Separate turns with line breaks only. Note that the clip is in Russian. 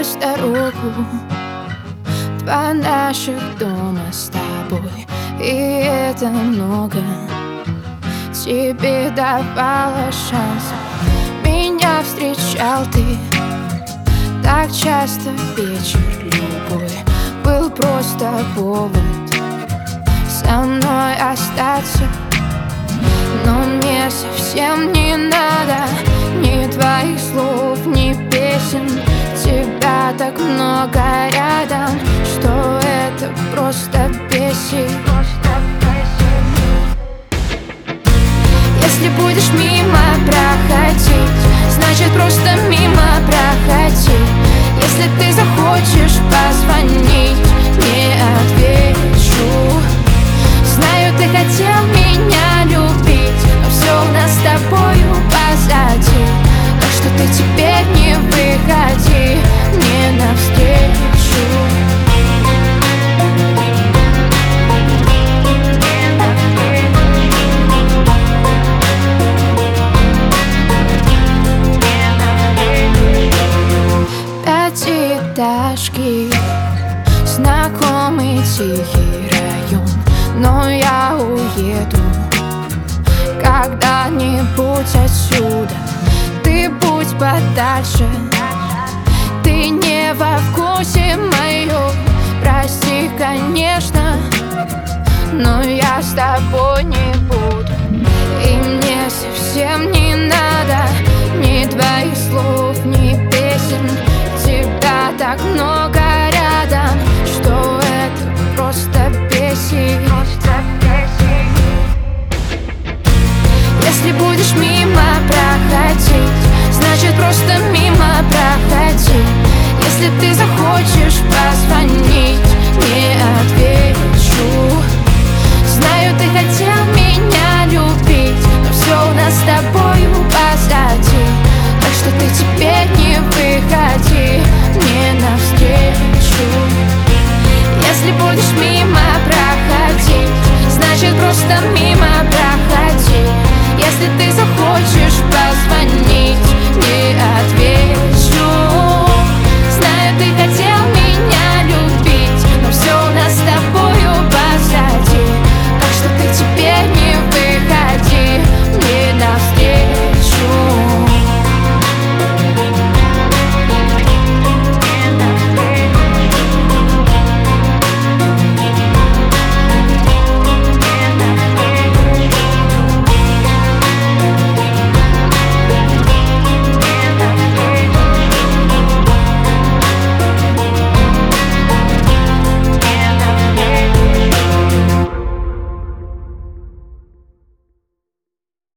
просто руку. Два наших дома с тобой, и это много. Тебе давала шанс, меня встречал ты так часто. Вечер любой был просто повод со мной остаться. Но мне совсем не надо ни твоих слов, ни песен. Тебя так много рядом, что это просто бесит. Если будешь мимо проходить, значит просто мимо проходи. Если ты захочешь позвонить, не отвечу. Знаю, ты хотел меня любить, но все у нас с тобою позади. Так что ты теперь не выходи мне навстречу. Пятиэтажки, знакомый тихий район, но я уеду когда-нибудь отсюда. Ты будь подальше, ты не во вкусе моем. Прости, конечно, но я с тобой не буду. И мне совсем не надо ни твоих слов, ни песен. Тебя так много рядом, что это просто бесит. Если будешь мимо проходить, значит просто мимо проходи. Если ты захочешь позвонить, не отвечу. Знаю, ты хотел меня любить, но все у нас с тобою позади. Так что ты теперь не выходи мне навстречу.